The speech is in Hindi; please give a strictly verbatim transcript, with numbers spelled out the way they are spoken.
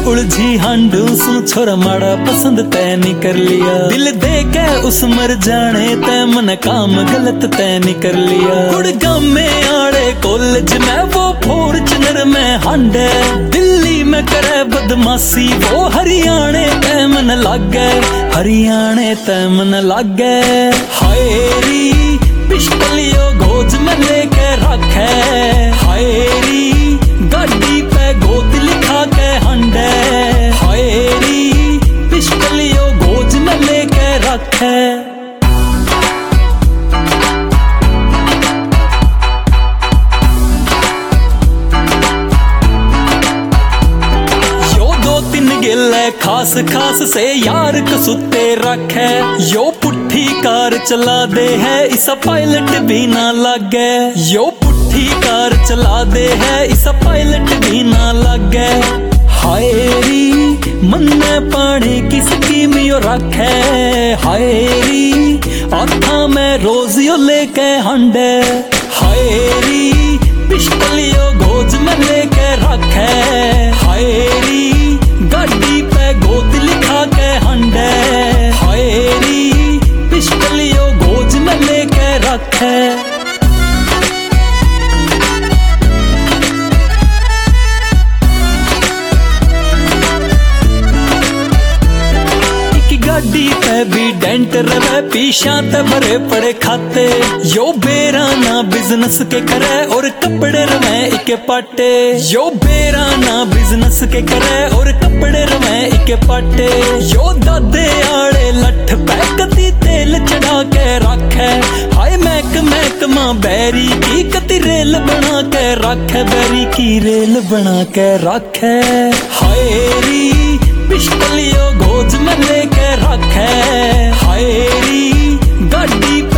उलझी हांडू सू छोरा माड़ा पसंद तय नहीं कर लिया। दिल दे के उस मर जाने तय मन काम गलत तय नहीं कर लिया। गुड़गामे आड़े कॉलेज में वो फॉर्च्यूनर में हांडे, दिल्ली में करे बदमाशी वो हरियाणे तय मन लागे, हरियाणे तय मन लागे। हाय री पिस्टलियो गोज में लेके रखे, हाय री गाड़ी पे गोद लिखा के हंडे, हाय री पिस्टलियो गोज में लेके रखे। गिले खास खास से यार कसुते रखे, यो पुट्ठी कार चला दे है इसा पायलट भी ना लागे, यो पुट्ठी कार चला दे है इसा पायलट भी ना लागे। हाय री मन में पानी की स्कीम यो रखे, हाय री आथा में रोज यो लेके हंडे, हाय री पिस्टलियो गोज में लेके रखे, हाय री गाड़ी पे गोद लिखा के हंडे, हाय री पिस्टलियो गोज में लेके रखे। गाड़ी पे भी डेंट रवे पीछा ते भरे पड़े खाते, यो बेराना बिजनेस के करे और कपड़े रवे इके पाटे, यो बेराना बिजनेस के करे और कपड़े रवे इके पाटे। यो दादे आड़े लठ पे कती तेल चढ़ा के रखे, हाय मैक मैक मां बैरी की कती रेल बना के रखे, बैरी की रेल बना के रखे। हाय री पिस्टलियो गोज में लेके रखे, हाय री गाड़ी